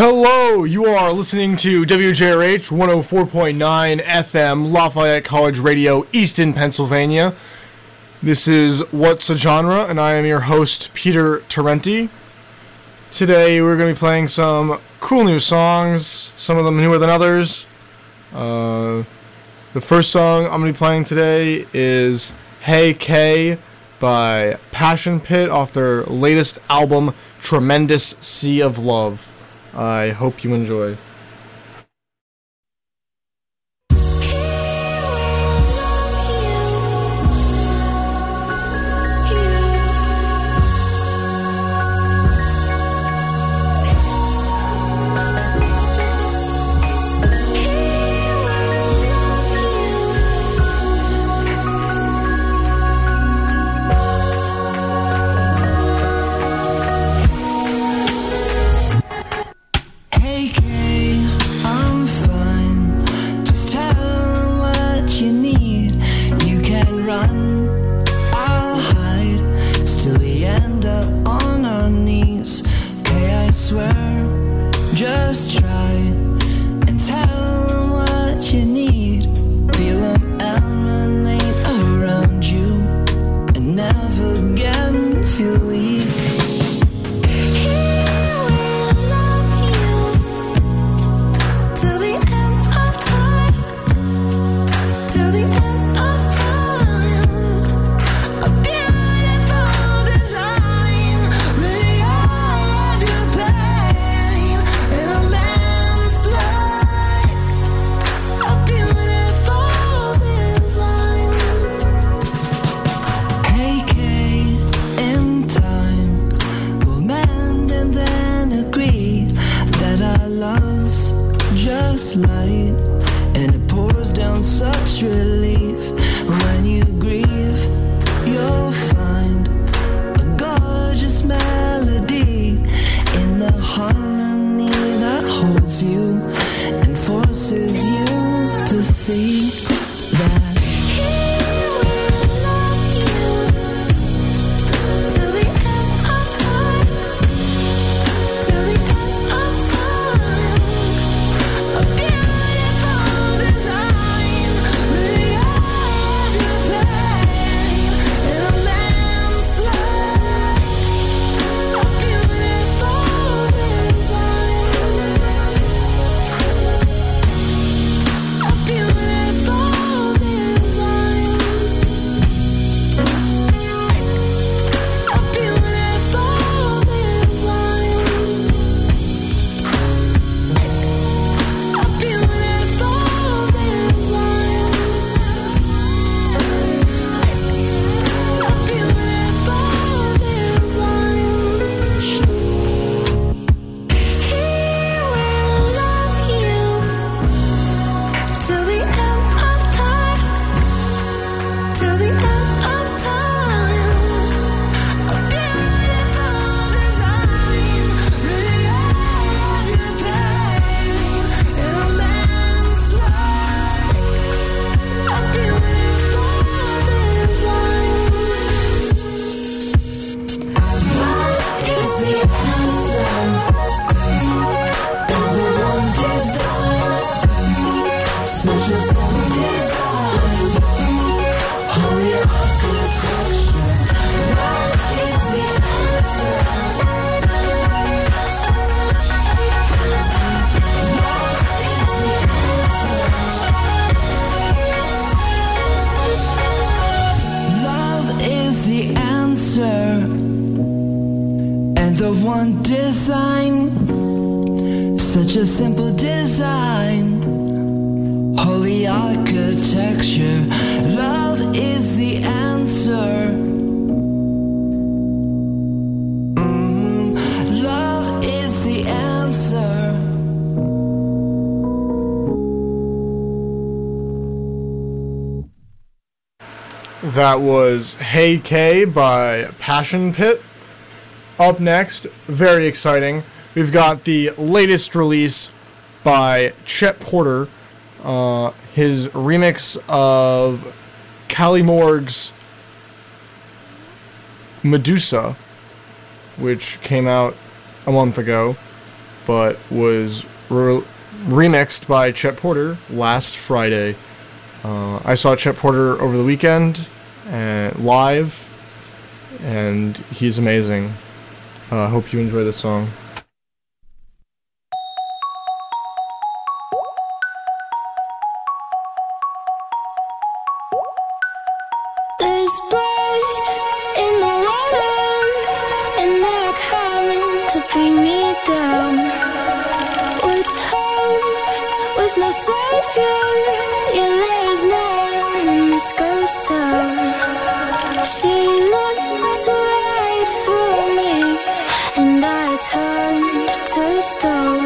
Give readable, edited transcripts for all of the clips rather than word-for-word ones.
Hello, you are listening to WJRH 104.9 FM, Lafayette College Radio, Easton, Pennsylvania. This is What's a Genre, and I am your host, Peter Tarenti. Today we're going to be playing some cool new songs, some of them newer than others. The first song I'm going to be playing today is Hey K by Passion Pit off their latest album, Tremendous Sea of Love. I hope you enjoy. That was Hey K by Passion Pit. Up next, very exciting, we've got the latest release by Chet Porter, his remix of Callie Morg's Medusa, which came out a month ago. but was remixed by Chet Porter last Friday. I saw Chet Porter over the weekend live, and he's amazing. I hope you enjoy this song. There's blood in the water, and they're coming to bring me down. What's hope with no savior? Yeah, there's no one in this ghost town. She looked right through me, and I turned to stone.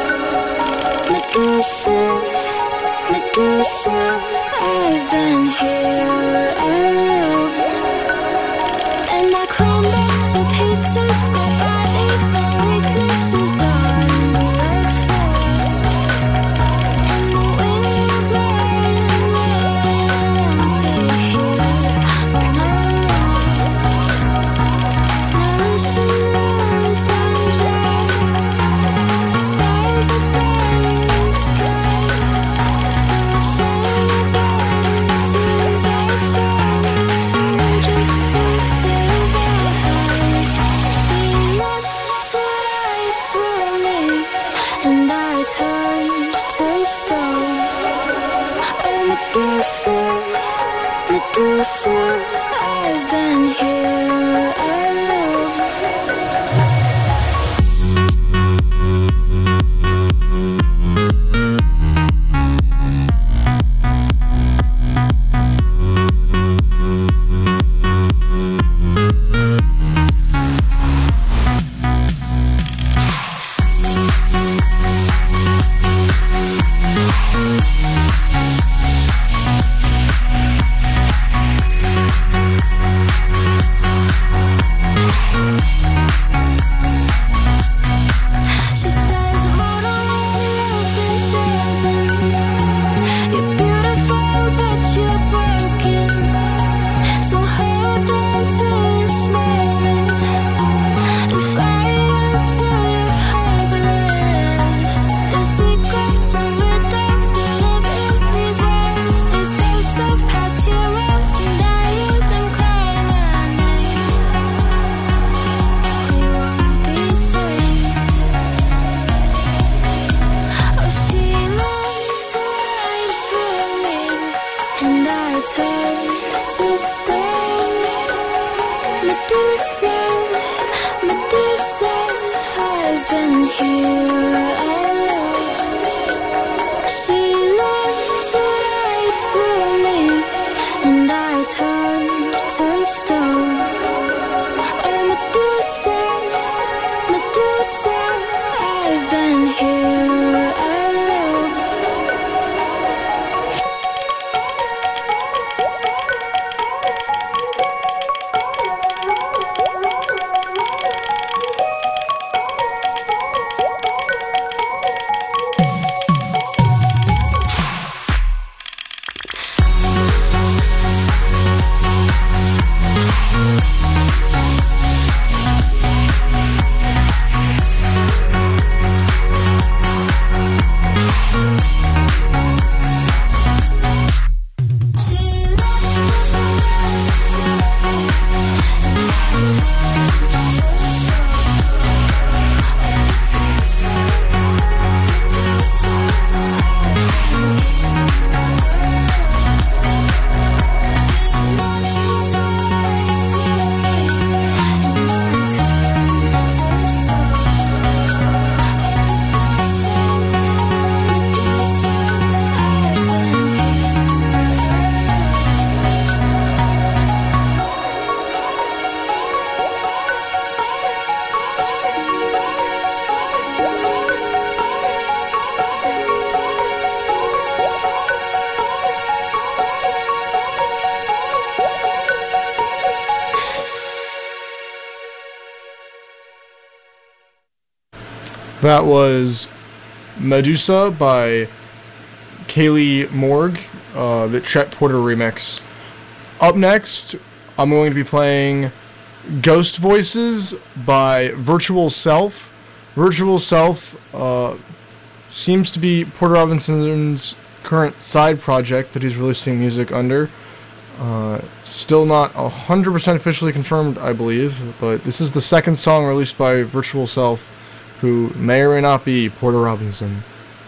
Medusa, Medusa, I've been here alone, and I crumble to pieces. My body, my weaknesses on the floor, and the wind will blow, and I won't be here no more. My ocean eyes run dry, stars are burning in the sky, so I shine my bright tears I shine for just to say goodbye. She looked right through me, and I turned to stone. Oh, Medusa, Medusa, I've been here alone. She says, "Mortal, you've been chosen. You're beautiful, but you're broken. So hold on to this moment and fight until you're hopeless. There's secrets and riddles that live in these walls. There's ghosts of past heroes, and I've been crying my name. We won't be tamed." Oh, she looked right through me, and I turned to stone. Medusa, Medusa, I've been here alone. She looked right through me, and I turned to stone. Oh, Medusa, Medusa, I've been here alone. That was Medusa by Kaylee Morg, the Chet Porter remix. Up next, I'm going to be playing Ghost Voices by Virtual Self, Virtual Self seems to be Porter Robinson's current side project that he's releasing music under. Still not 100% officially confirmed, I believe, but this is the second song released by Virtual Self, who may or may not be Porter Robinson.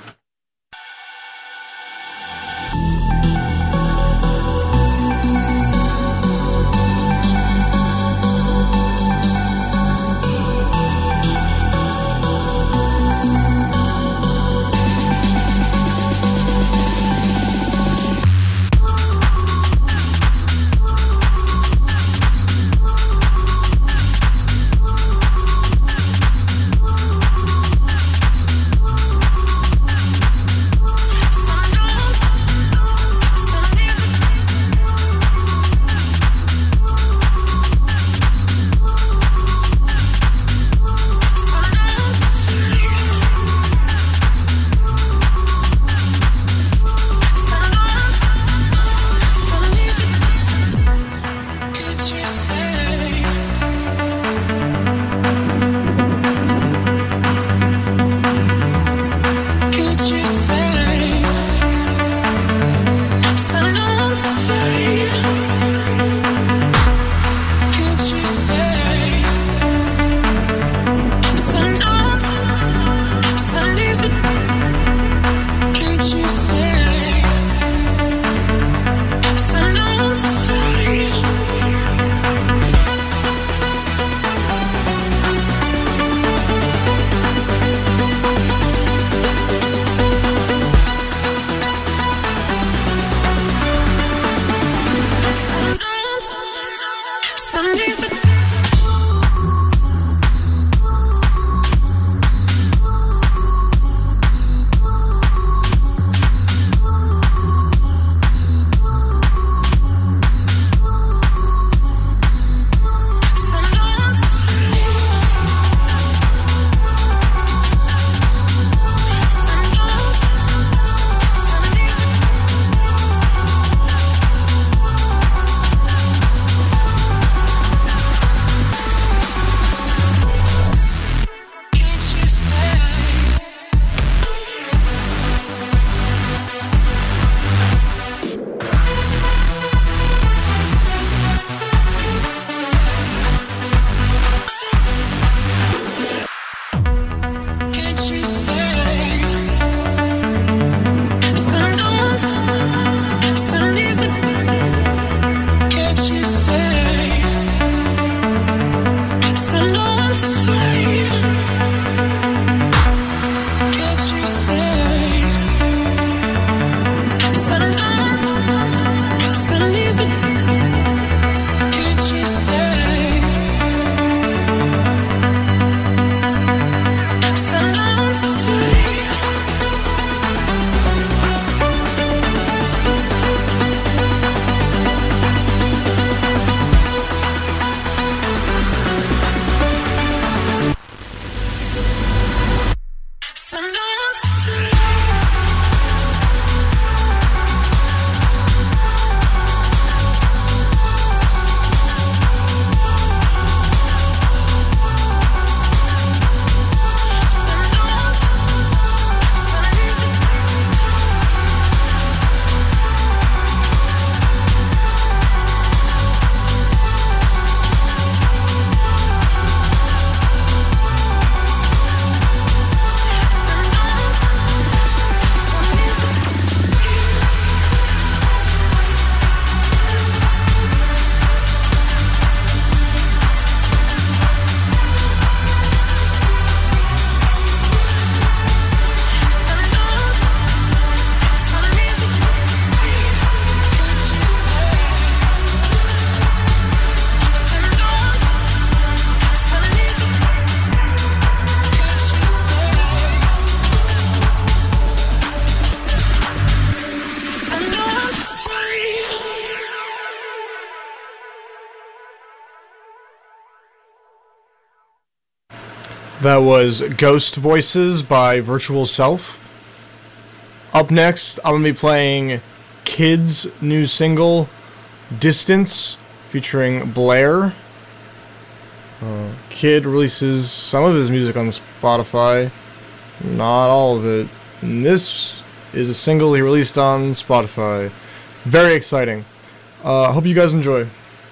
That was Ghost Voices by Virtual Self. Up next, I'm going to be playing Kid's new single, Distance, featuring Blair. Kid releases some of his music on Spotify, not all of it. And this is a single he released on Spotify. Very exciting. Hope you guys enjoy.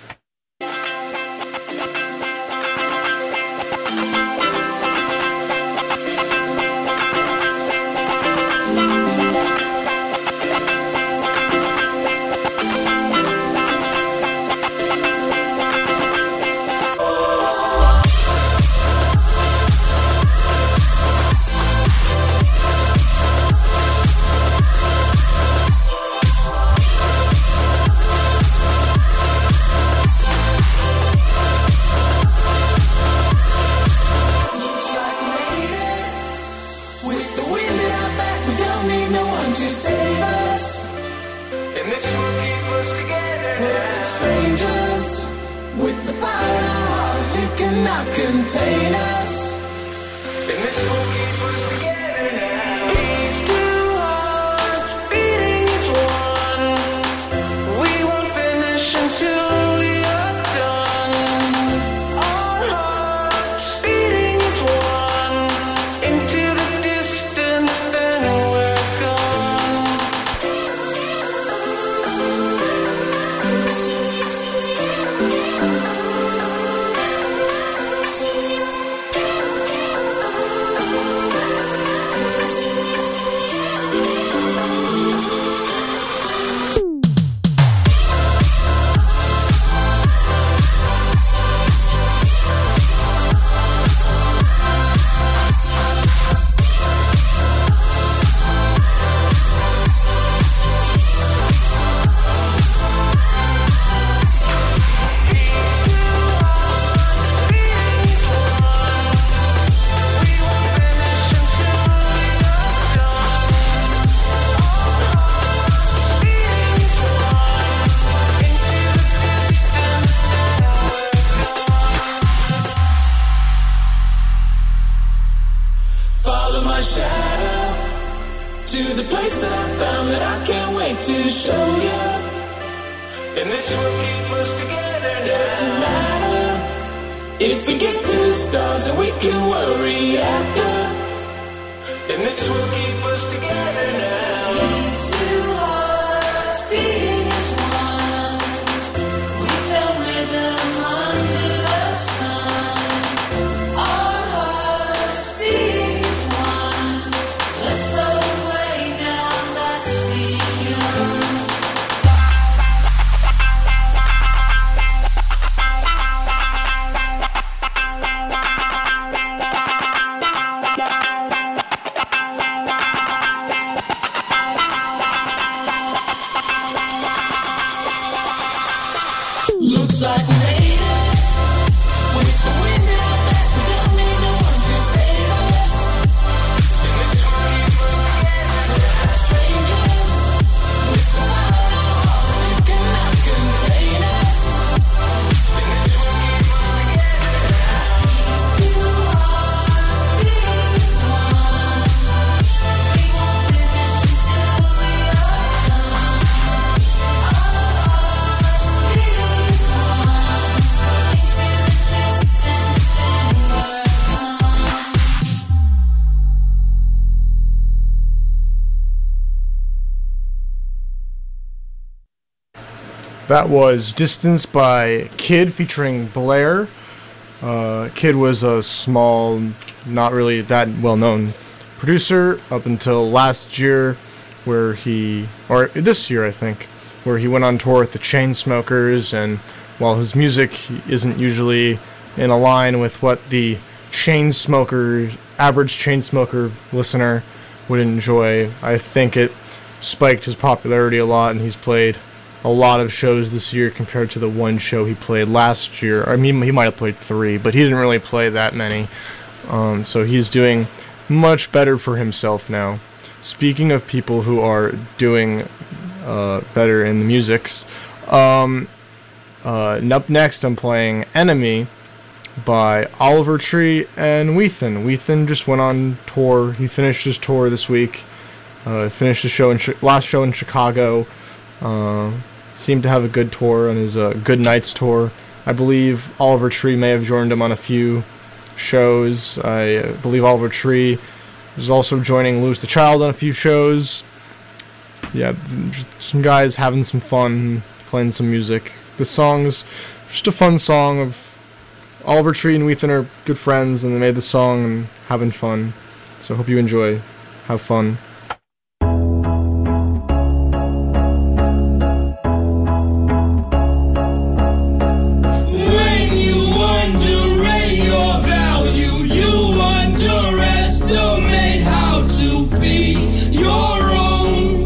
That was Distance by Kid featuring Blair. Kid was a small, not really that well-known producer up until last year, or this year I think, where he went on tour with the Chainsmokers, and while his music isn't usually in a line with what the average Chainsmoker listener would enjoy, I think it spiked his popularity a lot, and he's played a lot of shows this year compared to the one show he played last year. I mean, he might have played 3, but he didn't really play that many. So he's doing much better for himself now. Speaking of people who are doing better in the musics, up next I'm playing Enemy by Oliver Tree and Weathen. Weathen just went on tour. He finished his tour this week. Finished the show last show in Chicago. Seemed to have a good tour on his Good Nights tour. I believe Oliver Tree may have joined him on a few shows. I believe Oliver Tree is also joining Lewis the Child on a few shows. Yeah, just some guys having some fun, playing some music. This song's just a fun song of Oliver Tree and Weathen are good friends, and they made the song and having fun. So I hope you enjoy. Have fun. When you underrate your value, you underestimate how to be your own.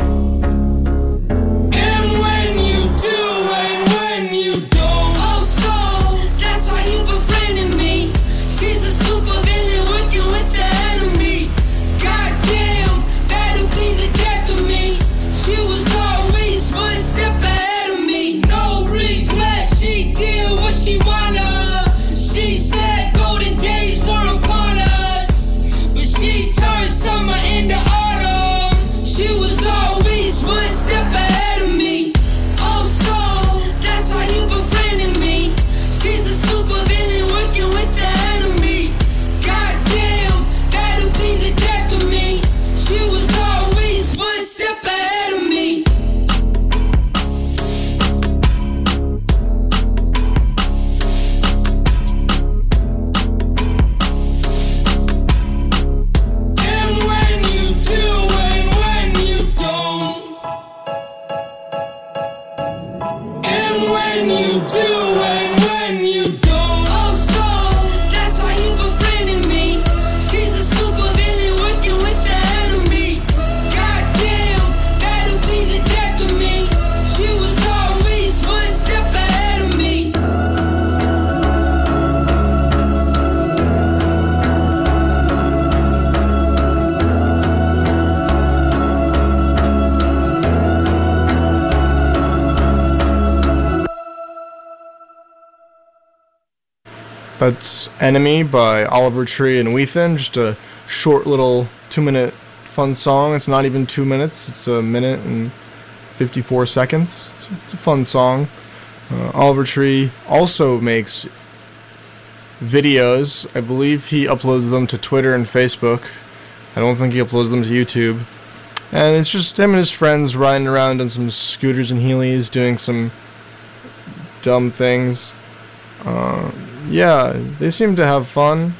And when you do and when you don't, oh so that's why you befriending me. She's a super villain working with the enemy. Goddamn, that'll be the death of me. She was always one step ahead of me. No regrets, she did what she wanna. She said golden days were upon us, but she turned summer into autumn. She was always one step ahead of me. Oh so that's why you befriending me. She's a super villain working with the enemy. Goddamn, that'll be the death of me. She was always one step ahead of me. And when you do and when you don't. And when you do and when you don't. Oh so that's why you befriending me. She's a super villain working with the enemy. Goddamn, that'll be the death of me. She was always one step ahead of me. That's Enemy by Oliver Tree and Weathen. Just a short little 2-minute fun song. It's not even 2 minutes. It's a minute and 54 seconds. It's a fun song. Oliver Tree also makes videos. I believe he uploads them to Twitter and Facebook. I don't think he uploads them to YouTube. And it's just him and his friends riding around on some scooters and Heelys doing some dumb things. Yeah, they seem to have fun.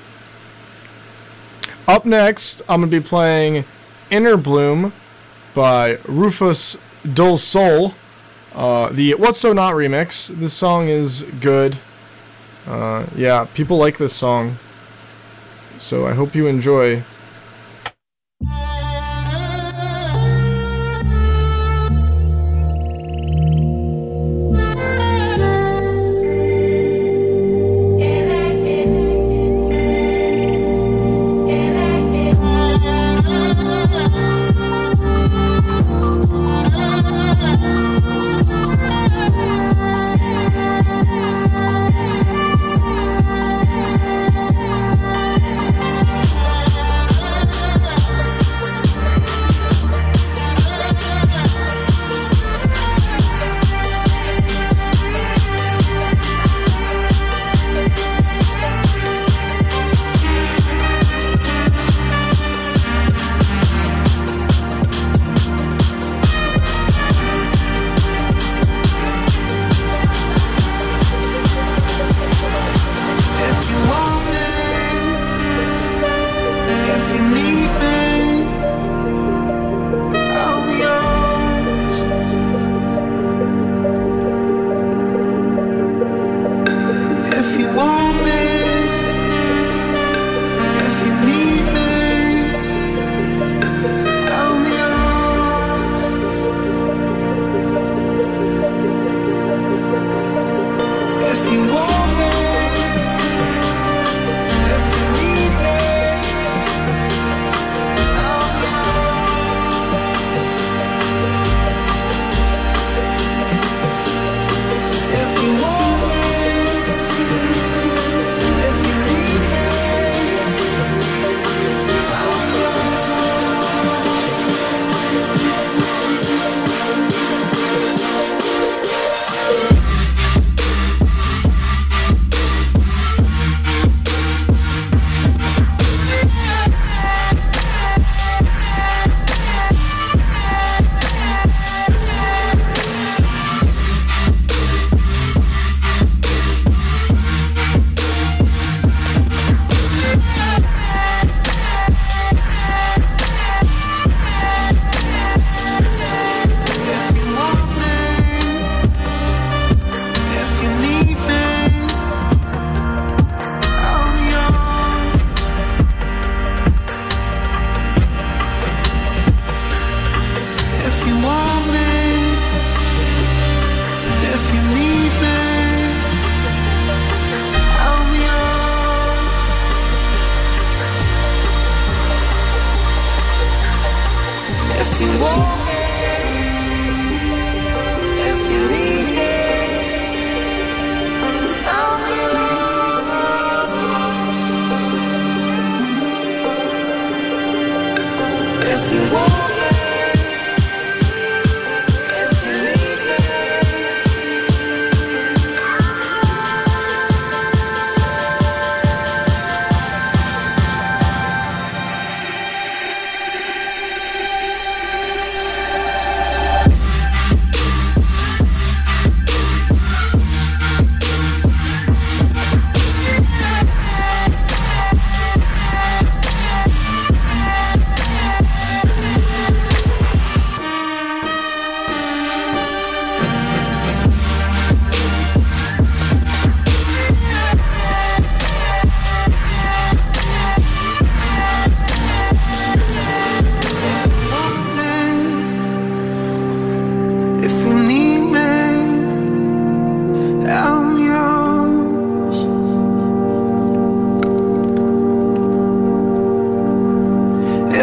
Up next, I'm going to be playing Inner Bloom by Rufus Dul Sol. The What's So Not remix. This song is good. Yeah, people like this song. So I hope you enjoy.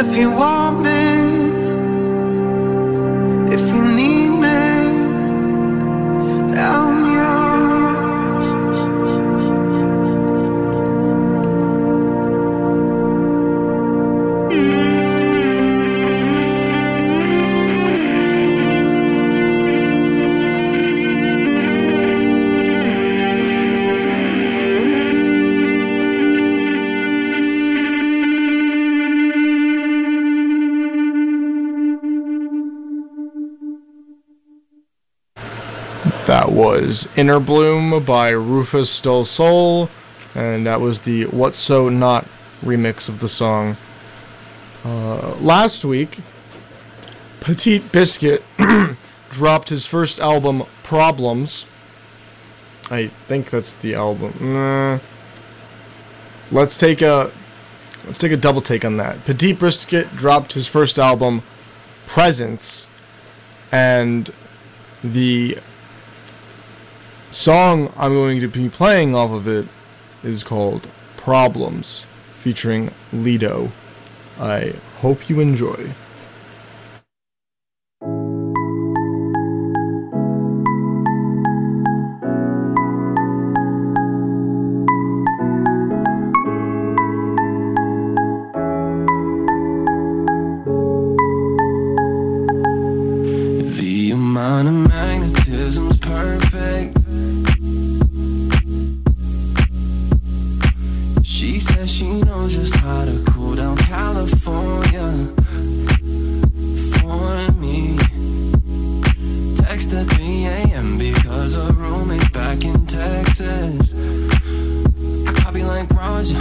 If you want me, if you need me, I'm yours. That was Inner Bloom by Rufus Del Sol, and that was the What's So Not remix of the song. Last week, Petit Biscuit dropped his first album, Problems. I think that's the album. Let's take a double take on that. Petit Biscuit dropped his first album, Presence, and the song I'm going to be playing off of it is called Problems, featuring Lido. I hope you enjoy. The amount of magnetism's perfect. She says she knows just how to cool down California for me. Text at 3 a.m. because her roommate's back in Texas. I copy like Roger.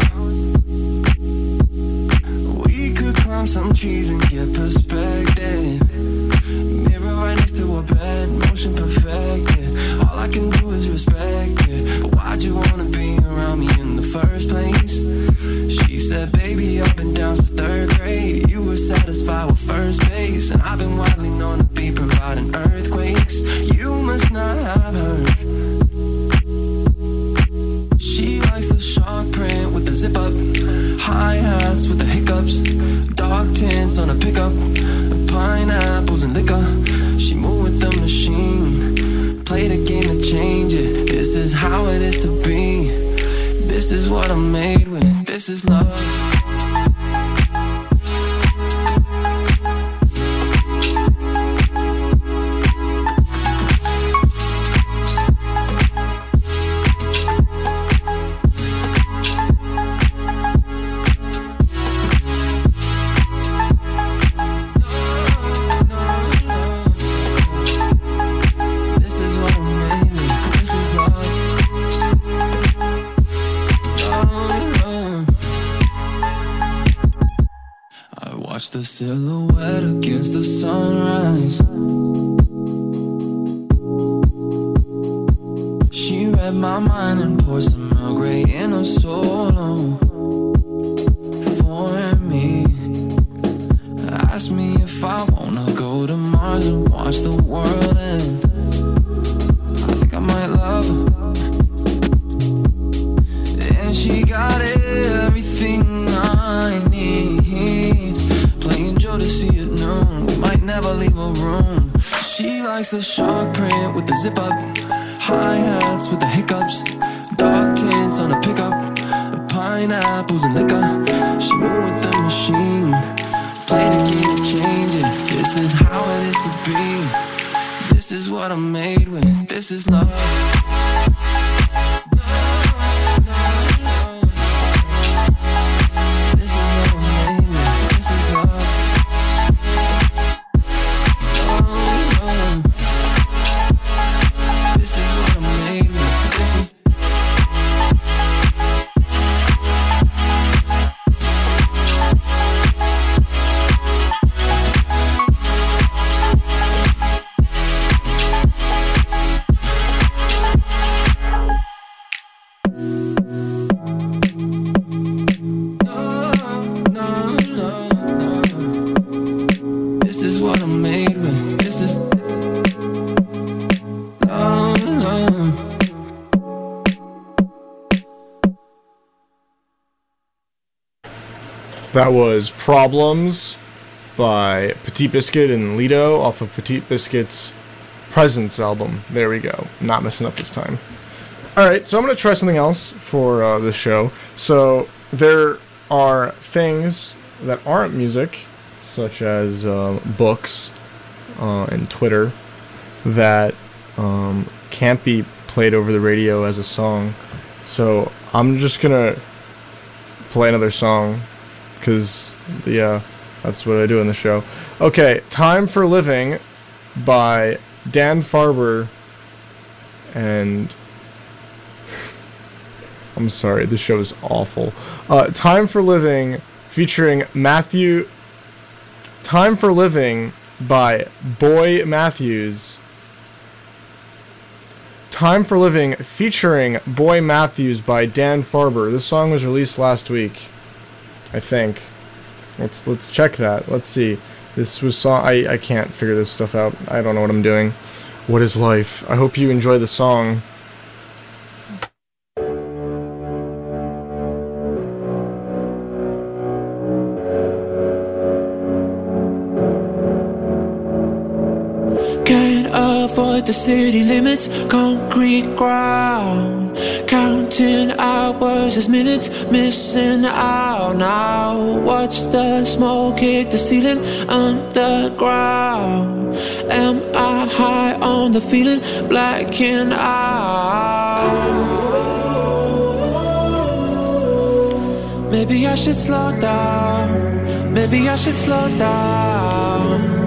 We could climb some trees and get perspective. Mirror right next to her bed, motion perfected. All I can do is respect it. But why'd you wanna be around me in the first place? She said, baby, I've been down since 3rd grade. You were satisfied with first base, and I've been widely known to be providing earthquakes. You must not have heard. She likes the shark print with the zip up, hi-hats with the hiccups, dark tints on a pickup, pineapples and liquor. She moved with the machine, played a game to change it. This is how it is to be. This is what I'm made with. This is love. The silhouette against the sunrise. She read my mind and poured some Earl Grey in a solo for me. Asked me if I wanna go to Mars and watch the world end. I think I might love her. And she got everything I need. Playing Joe to see it noon. We might never leave a room. She likes the shark print with the zip up, hi-hats with the hiccups, dark tints on a pickup, pineapples and liquor. She moved with the machine, played a game to change it. This is how it is to be. This is what I'm made with. This is love. That was Problems by Petit Biscuit and Lido off of Petit Biscuit's Presence album. There we go. Not messing up this time. Alright, so I'm going to try something else for this show. So there are things that aren't music, such as books and Twitter, that can't be played over the radio as a song. So I'm just going to play another song, because, yeah, that's what I do in the show. Okay, Time for Living by Dan Farber and... I'm sorry, this show is awful. Time for Living featuring Matthew... Time for Living by Boy Matthews. Time for Living featuring Boy Matthews by Dan Farber. This song was released last week, I think. Let's check that. Let's see. This was song. I can't figure this stuff out. I don't know what I'm doing. What is life? I hope you enjoy the song. Avoid the city limits, concrete ground, counting hours as minutes, missing out now. Watch the smoke hit the ceiling underground. Am I high on the feeling, blacking out? Maybe I should slow down, maybe I should slow down.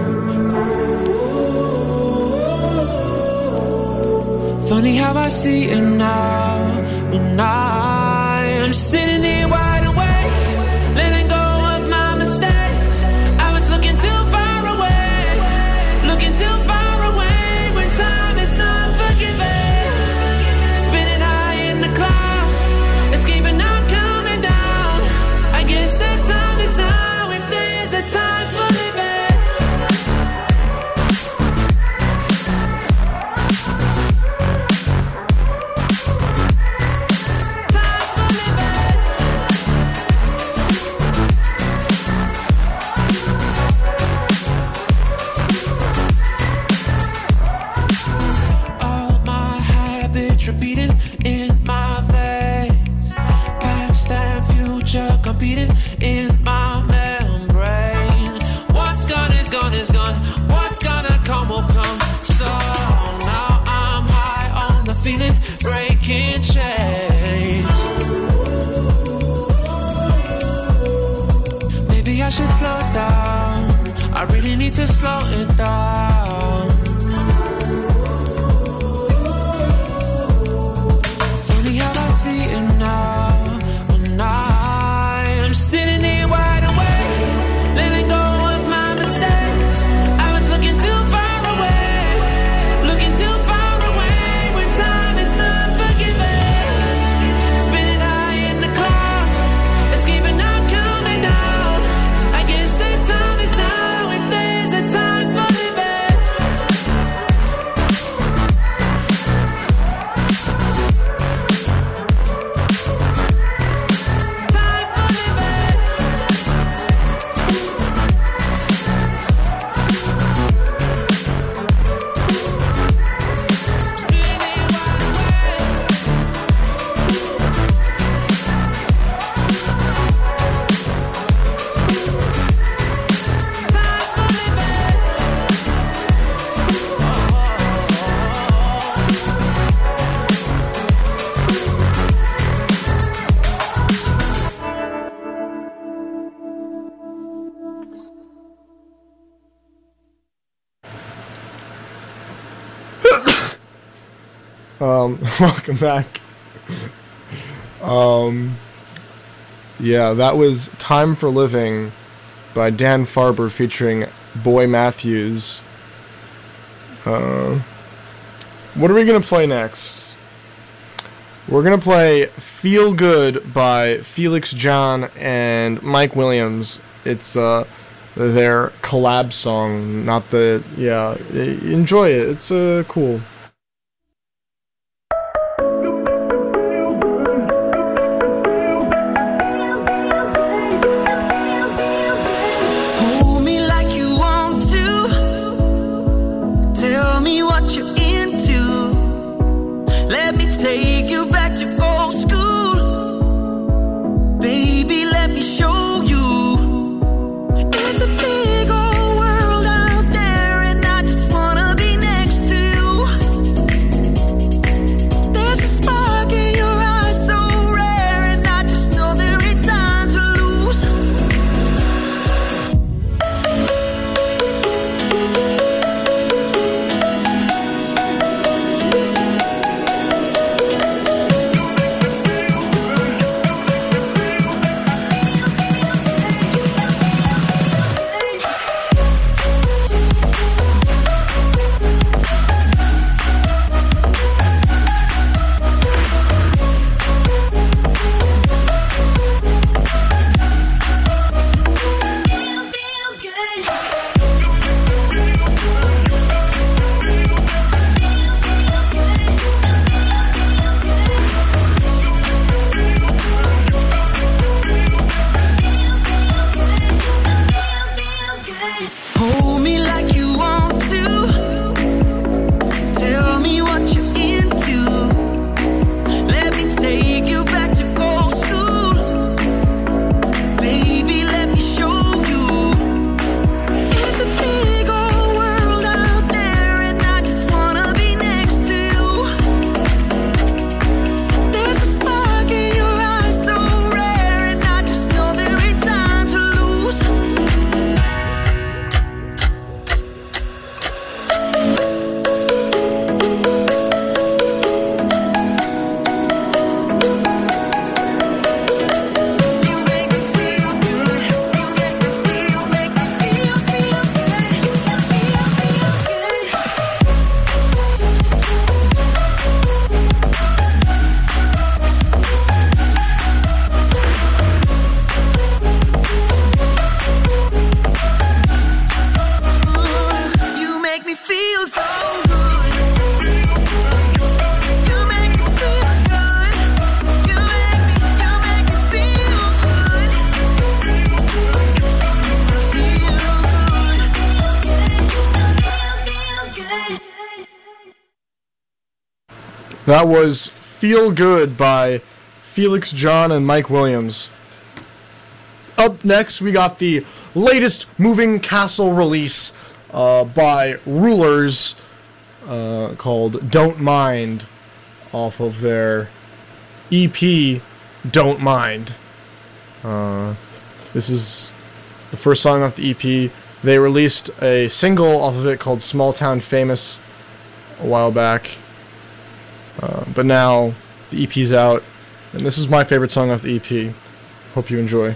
Funny how I see it now, when I am sitting here wide awake, letting go of my mistakes. I was looking too far away, looking too far away, when time is not forgiving. Spinning high in the clouds, escaping, not coming down. I guess that time is now, if there's a time for living. Repeating in my veins, past and future competing in my membrane. What's gone is gone is gone, what's gonna come will come. So now I'm high on the feeling, breaking chains. Maybe I should slow down, I really need to slow it down. See it now, when I am sitting here wide awake, letting go of my mistakes. I was looking too far away, looking too far away, when time is not forgiving. Spinning high in the clouds, escaping, not coming down. I guess that time is now, if there's a time for Welcome back. Yeah, that was Time for Living by Dan Farber featuring Boy Matthews. What are we gonna play next? We're gonna play Feel Good by Felix John and Mike Williams. It's their collab song, not the... Yeah, enjoy it. It's cool. Hold me like That was Feel Good by Felix John and Mike Williams. Up next, we got the latest Moving Castle release by Rulers called Don't Mind, off of their EP Don't Mind. This is the first song off the EP. They released a single off of it called Small Town Famous a while back. But now the EP's out, and this is my favorite song off the EP. Hope you enjoy.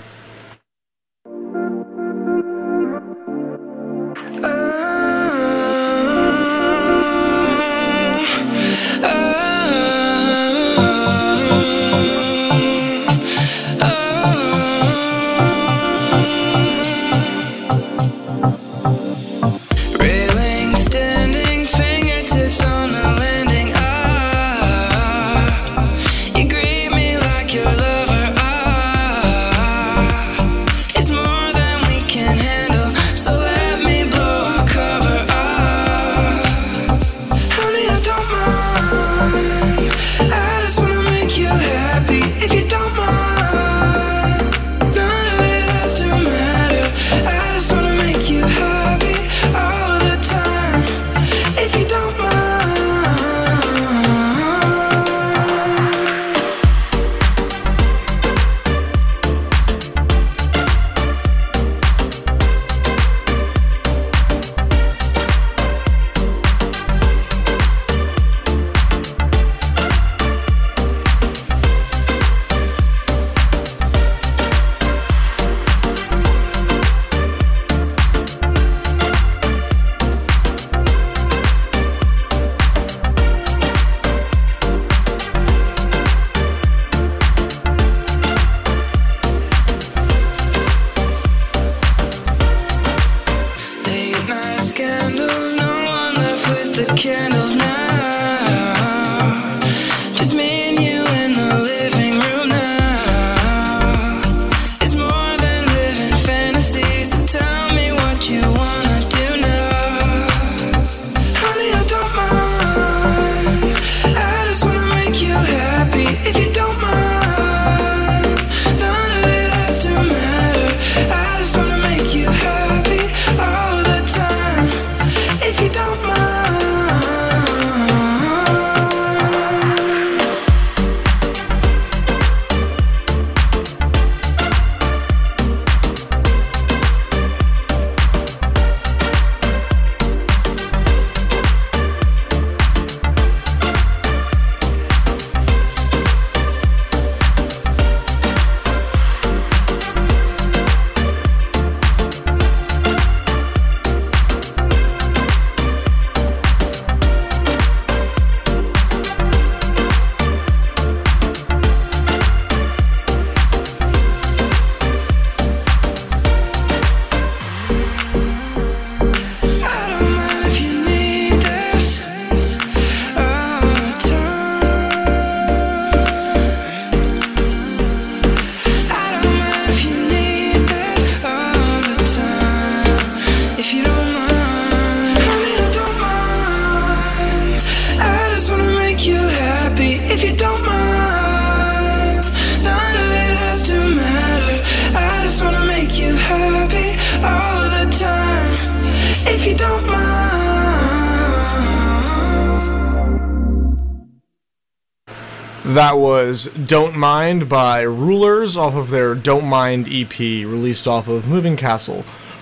That was Don't Mind by Rulers off of their Don't Mind EP, released off of Moving Castle.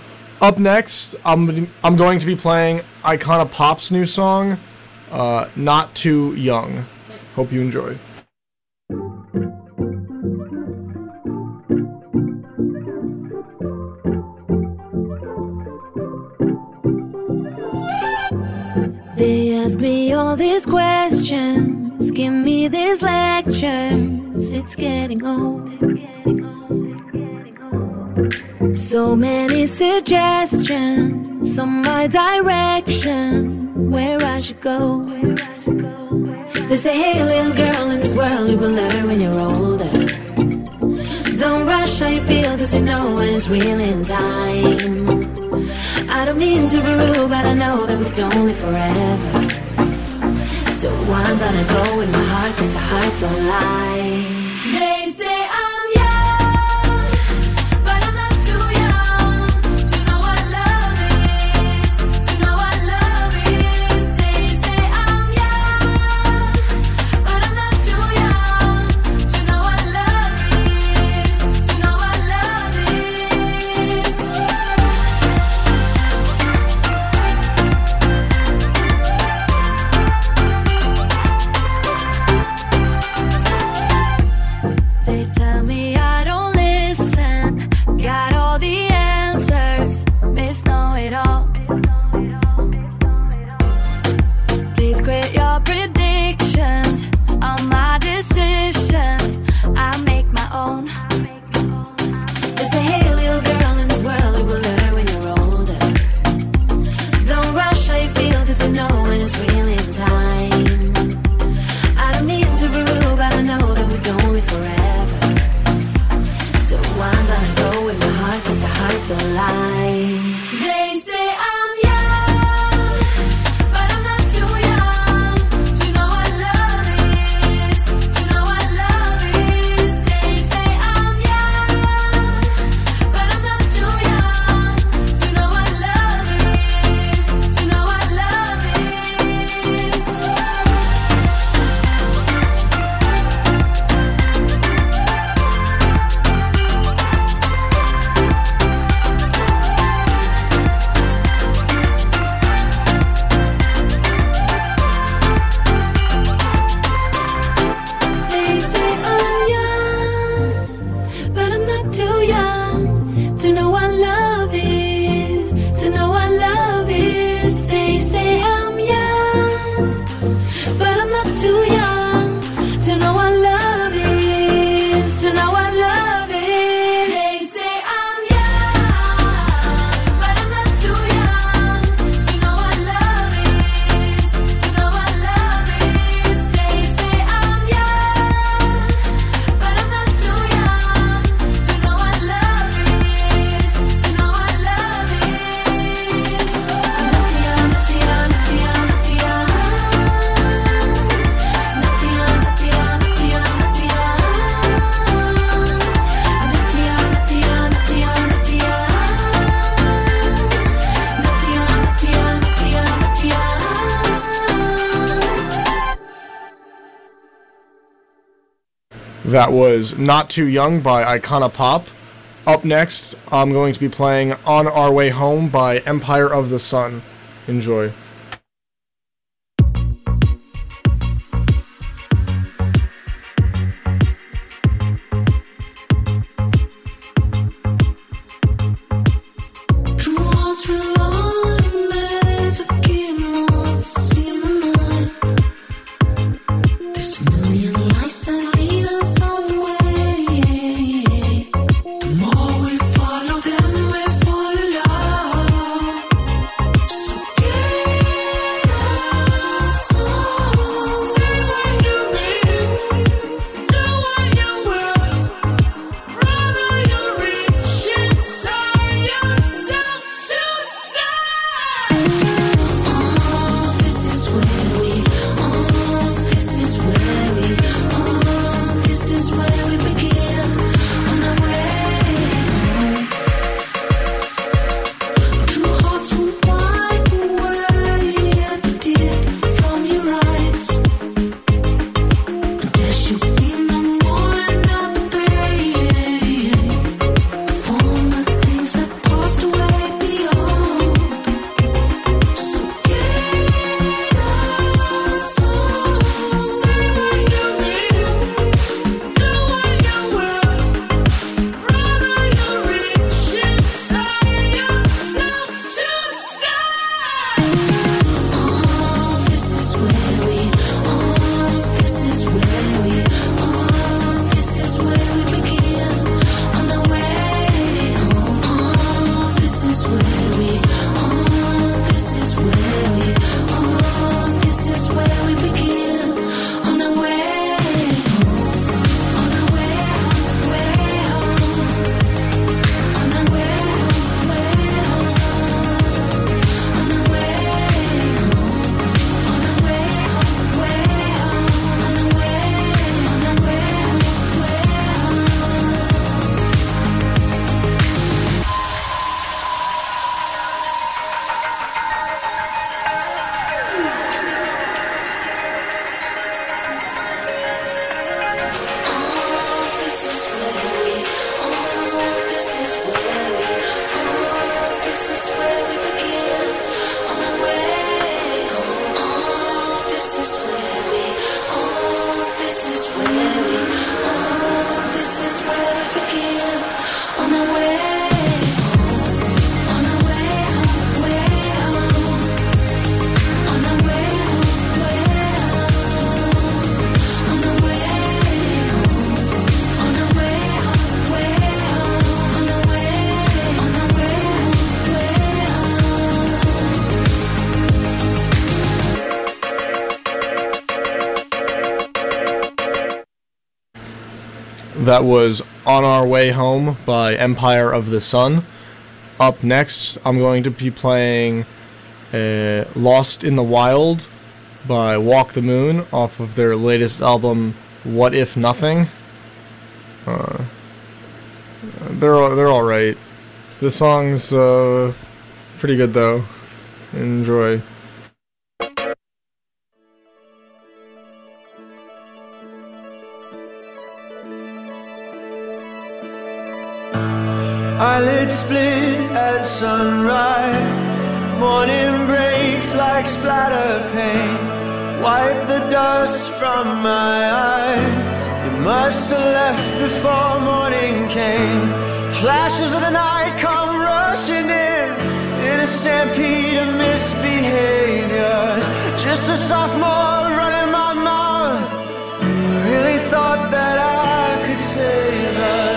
Up next, I'm going to be playing Icona Pop's new song, Not Too Young. Hope you enjoy. They ask me all these questions, give me these lectures, it's getting old. So many suggestions on my direction, where I should go. They say, hey little girl, in this world you will learn when you're older. Don't rush how you feel, cause you know when it's real in time. I don't mean to be rude, but I know that we don't live forever. So I'm gonna go with my heart, 'cause the heart don't lie. They say I'm young, but I'm not too young to know what love is, to know what love is. They say I'm young, but I'm not too young to know what love is, to know what love is. They tell me I don't listen, got all the answers, miss know it all. Please quit your predictions on my decisions, I make my own. They say, hey little girl, in this world you will learn when you're older. Don't rush how you feel, 'cause you know when it's real in time. I don't mean to be rude, but I know that we don't live forever. So I'm gonna go with my heart, 'cause the heart don't lie. They say I'm young, but I'm not too young to know what love is, to know what love is. They say I'm young, but I'm not too young to know what love is, to know what love is. They say I'm young, but I'm not too young to know what love is, to know what love is. They say I'm young, but I'm not too young to know what love is, to know what love is. They say I'm young, but I'm not too young to know what love is, to know what love is. They say I'm young, but I'm not too young to know what love is, to know what love is. I'm not too young, not too young, not too young, not too young. Not too young, not too young, not too young, not too young. I'm not too young, not too young, not too young, not too young. Not too young, not too young, not too young, not too young. That was Not Too Young by Icona Pop. Up next, I'm going to be playing On Our Way Home by Empire of the Sun. Enjoy. True hearts rely, never get lost in the night. There's a million lights that lead us on the way. The more we follow them, we fall in love. So get That was On Our Way Home by Empire of the Sun. Up next, I'm going to be playing Lost in the Wild by Walk the Moon off of their latest album, What If Nothing. They're all right. The song's pretty good though. Enjoy. Eyelids split at sunrise. Morning breaks like splatter paint. Wipe the dust from my eyes. You must have left before morning came. Flashes of the night come rushing in a stampede of misbehaviors. Just a sophomore running my mouth. Really thought that I could save her.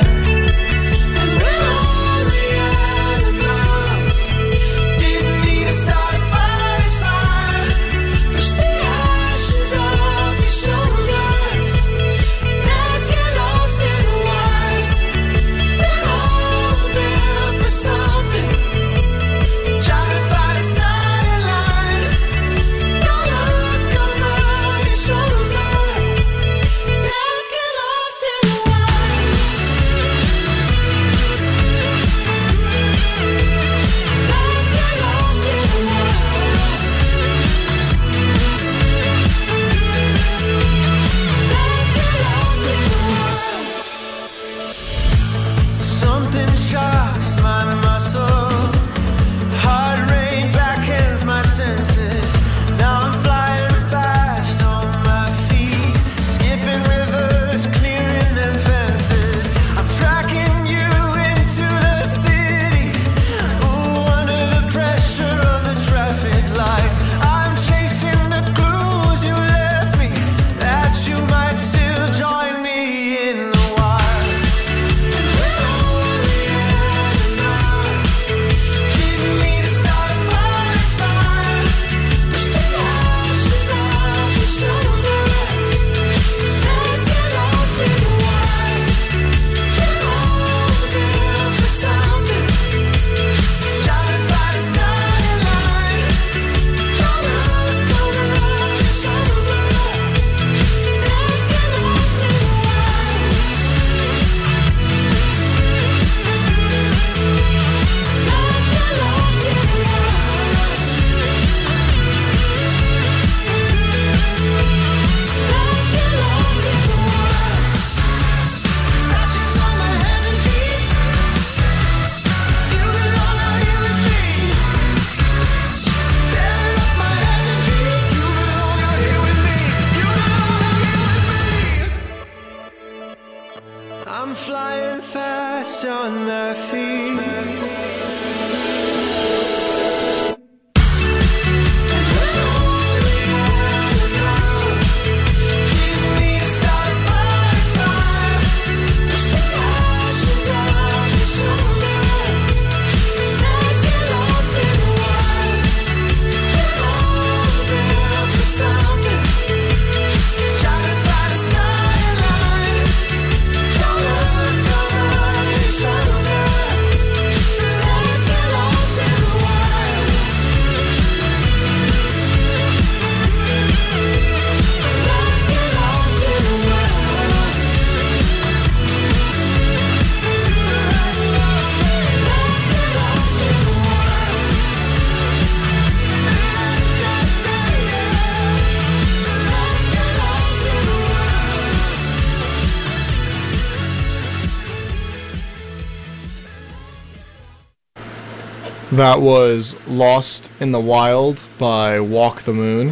That was Lost in the Wild by Walk the Moon.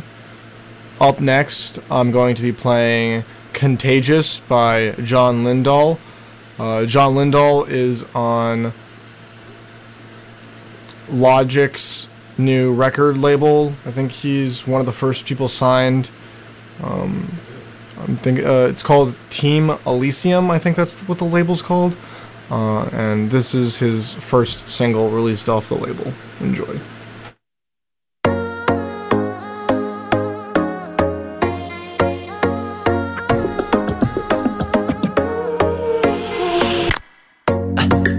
Up next, I'm going to be playing Contagious by John Lindahl. John Lindahl is on Logic's new record label. I think he's one of the first people signed. It's called Team Elysium. I think that's what the label's called. And this is his first single released off the label. Enjoy.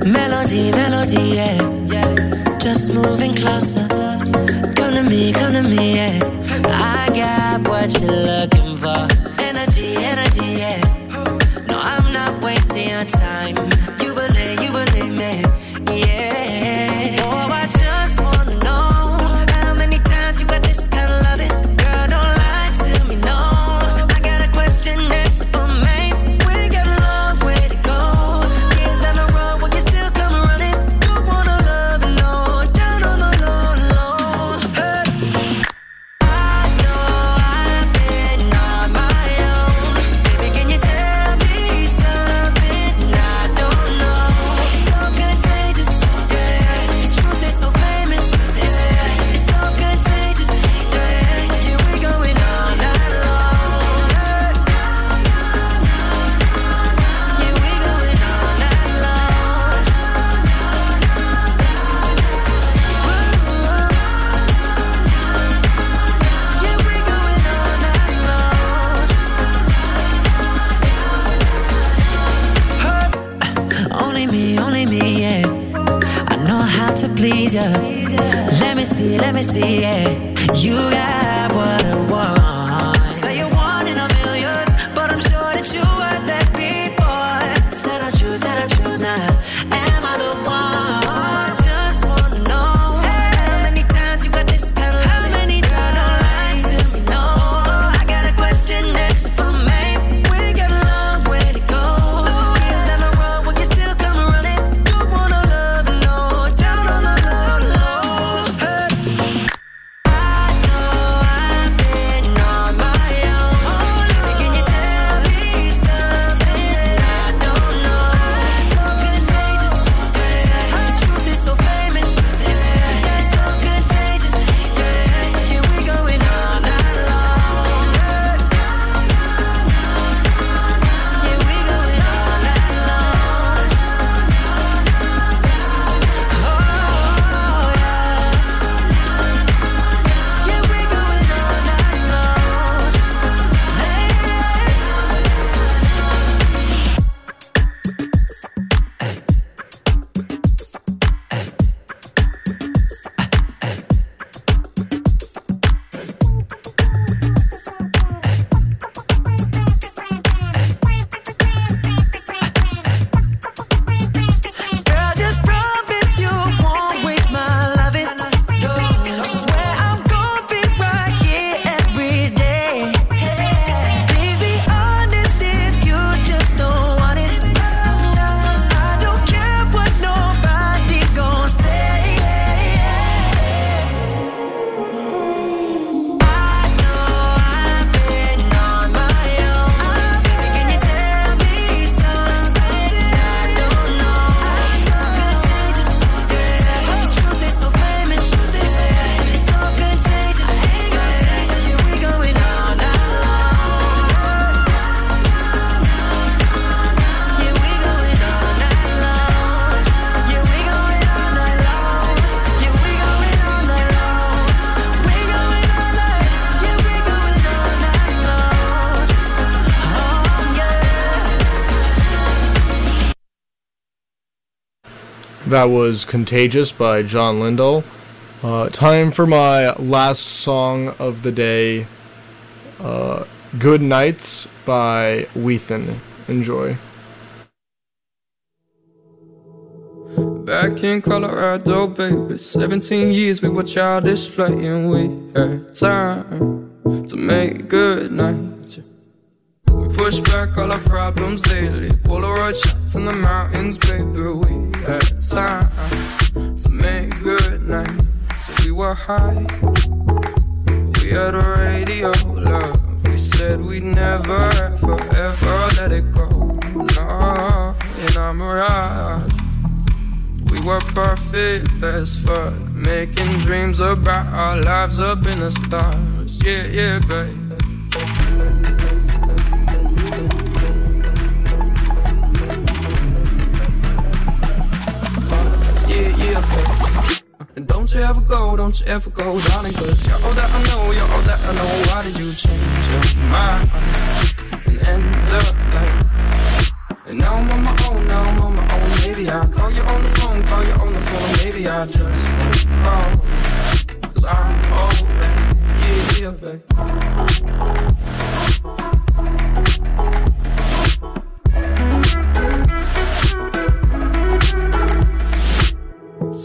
Melody, melody, yeah. Just moving closer. Come to me, yeah. I got what you're looking for. Energy, energy, yeah. No, I'm not wasting your time. You believe me, yeah. Oh, I just wanna know how many times you got this kind of loving. Girl, don't lie to me, no. I got a question, answer for me. We got a long way to go. Years down the road, will you still come running? Don't wanna love and no, down on the low. Hey. I know I've been on my own. Baby, can you tell me something I don't know? It's so contagious, yeah. The truth is so famous, yeah. It's so contagious, yeah. Yeah, we going all night long, yeah, we going all night long. Yeah, we going all night long. Only me, yeah. I know how to please ya. Let me see, yeah. You got what I want. Say you're one in a million, but I'm sure that you heard that before. Tell the truth now. Am I the one? Just wanna know how many times you got this kind of love. How many times? Don't lie to me, no. I got a question, answer for me. We got a long way to go. Years down the road, will you still come running? Don't wanna love and no, down on the low. Hey. I know I've been on my own. Can you tell me something I don't know? So contagious, yeah. The truth is so famous, yeah. It's so contagious, yeah. Yeah, we going all night long. Yeah, we going all night long. Oh, yeah. Yeah, we going all night long. Hey. Girl, just promise you won't waste my loving. Swear I'm gonna be right here every day. Please be honest if you just don't want it. I don't care what nobody gon' say. I know I've been on my own. Can you tell me something I don't know? So contagious, yeah. The truth is so famous, yeah. It's so contagious, yeah. Yeah, we going all night long. Yeah, we going all night long. Yeah, we going all night long. Yeah, we going all night long. We going all night. Yeah, we going all night long. Oh, yeah. That was Contagious by John Lindell. Time for my last song of the day. Good Nights by Weathen. Enjoy. Back in Colorado, baby, 17 years we were childish playing. We had time to make good night. We pushed back all our problems daily. Polaroid shots in the mountains, baby. We had time to make good night. So we were high. We had a radio, love. We said we'd never, ever, ever let it go. No, in our mirage. We were perfect as fuck, making dreams about our lives up in the stars. Yeah, yeah, babe. Yeah, yeah, babe. And don't you ever go, darling, 'cause you're all that I know, you're all that I know. Why did you change your mind and end the night? And now I'm on my own, Maybe I'll call you on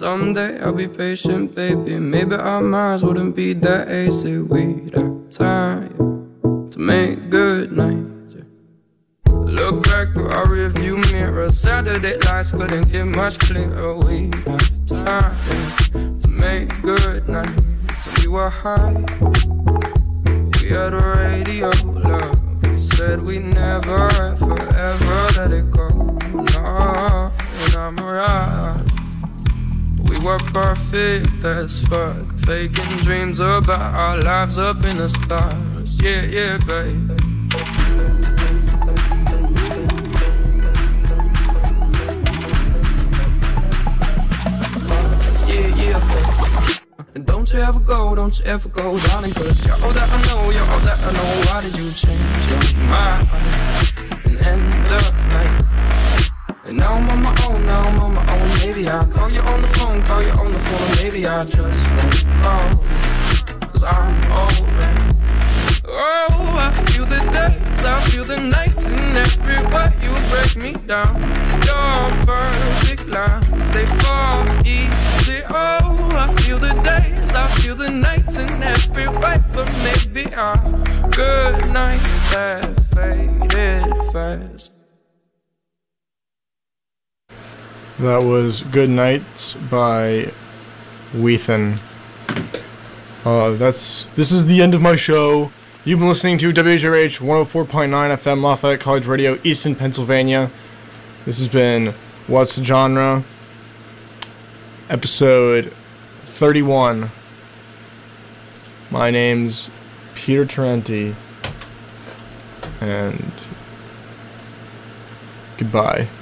Someday I'll be patient, baby. Maybe our minds wouldn't be that hazy. We'd have time to make good night. Look back through our rearview mirror. Saturday lights couldn't get much clearer. We'd have time to make good night. So we were high. We had a radio, love. We said we never, ever, ever let it go. No, and I'm right. We were perfect as fuck, faking dreams about our lives up in the stars. Yeah, yeah, babe. Yeah, yeah, babe. And don't you ever go, darling, 'cause you're all that I know, you're all that I know. Why did you change your mind and end the night? And now I'm on my own, maybe I'll call you on the phone, and maybe I just won't call, 'cause I'm alright. Oh, I feel the days, I feel the nights, and every way you break me down. Your perfect lines, they fall easy. Oh, I feel the days, I feel the nights, and every way, but maybe our good nights have faded fast. That was Good Nights by Weathen. This is the end of my show. You've been listening to WJRH 104.9 FM Lafayette College Radio, Easton, Pennsylvania. This has been What's the Genre? Episode 31. My name's Peter Tarenti. And goodbye.